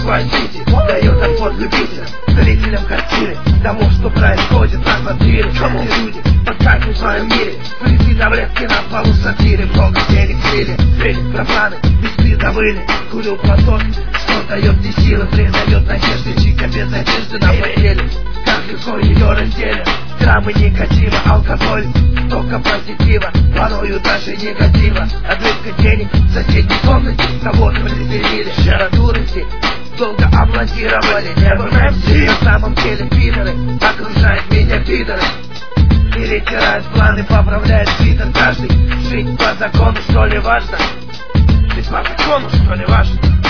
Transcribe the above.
Сити дает отпор любителям, зрителям квартиры тому, что происходит на квартире. Эти люди подскакивают в своем мире, плети таблетки на полу сатиры. Много денег слили, светит профаны, мечты завыли. Курю платон, что дает мне силы, придает надежды. Чика без надежды на потерю, как легко ее разделят. Граммы никотина, алкоголь, только позитива, порою даже негатива. Отбивка денег в соседней комнате, кого-то разделили. Вчера дурости долго аплодировали. МС на самом деле пидоры, окружают меня пидоры. Перетирают планы, поправляет свитер каждый. Жить по закону, что ли, важно? Жить по закону, что ли, важно?